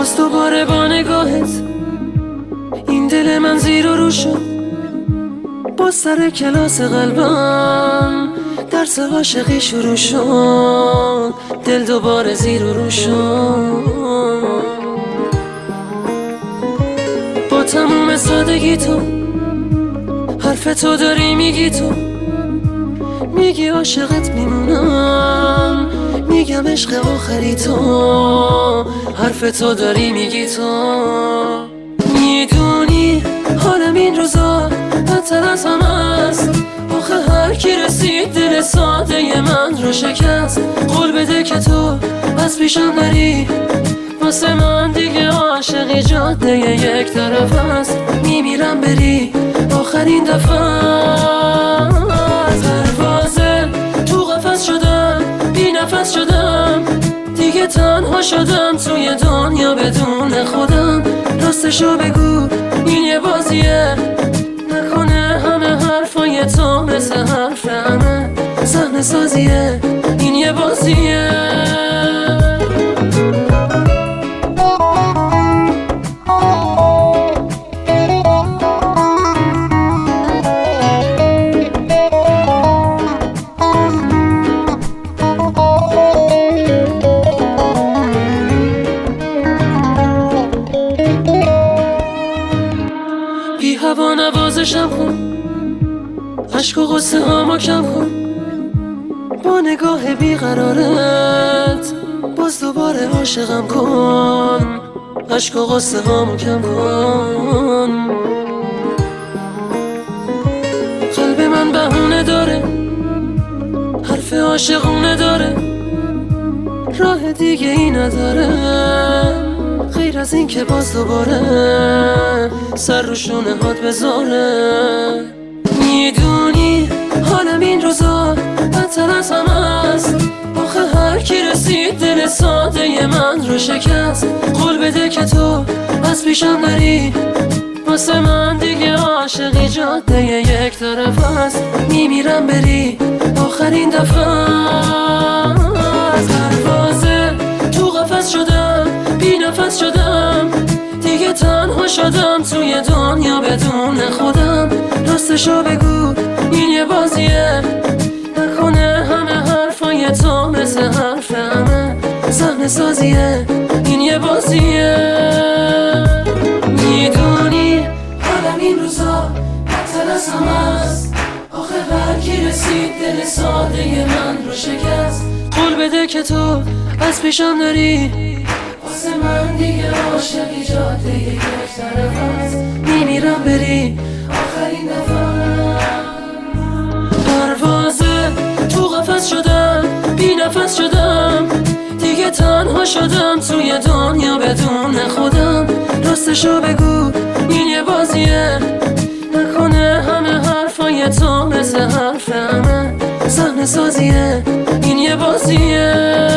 باز دوباره با نگاهت این دل من زیر و رو شد. باز سر کلاس قلبم درس عاشقی شروع شد. دل دوباره زیر و رو شد. با تموم سادگی تو حرف تو داری میگی، تو میگی عاشقت میمونم، میگم عشق آخری تو. حرف تو داری میگی، تو میدونی حالم این روزا بدتر از همه است. آخه هر کی رسید دل ساده من رو شکست. قول بده که تو از پیشم نری، واسه من دیگه عاشقی جاده یک طرف است. میمیرم بری آخرین دفعه. پروازه تو قفس شدم، بی نفس شدم، دیگه تنها شدم توی دنیا بدون خودم. راستشو بگو این یه بازیه، نکنه همه حرفای تو مثل حرف همه صحنه سازیه. این یه بازیه. بی هوا نوازشم کن، عشق و غصه هامو کم کن. با نگاه بیقرارت باز دوباره عاشقم کن. عشق و غصه هامو کم کن. قلب من بهونه داره، حرف عاشقونه داره، راه دیگه ای نداره غیر از این که باز دوباره سر رو شونه هات بذاره. میدونی حالم این روزا بدتر از همه است. آخه هر کی رسید دل ساده من رو شکست. قول بده که تو از پیشم نری، واسه من دیگه عاشقی جاده یک طرف است. میمیرم بری آخرین دفعه. پروازه تو قفس شدم، بی نفس شدم، دیگه تنها شدم توی دنیا بدون خودم. راستشو بگو این یه بازیه، نکنه همه حرفای تو مثل حرف همه صحنه سازیه. این یه بازیه. میدونی حالم این روزا بدتر از همه است. آخه هر کی رسید دل ساده من رو شکست. قول بده که تو از پیشم نری، واسه من دیگه عاشقی جاده یک طرف است. میمیرم بری آخرین دفعه. پروازه تو قفس شدم، بی نفس شدم، دیگه تنها شدم توی دنیا بدون خودم. راستشو بگو این یه بازیه، نکنه همه حرفای تو مثل حرف همه صحنه سازیه. این یه بازیه.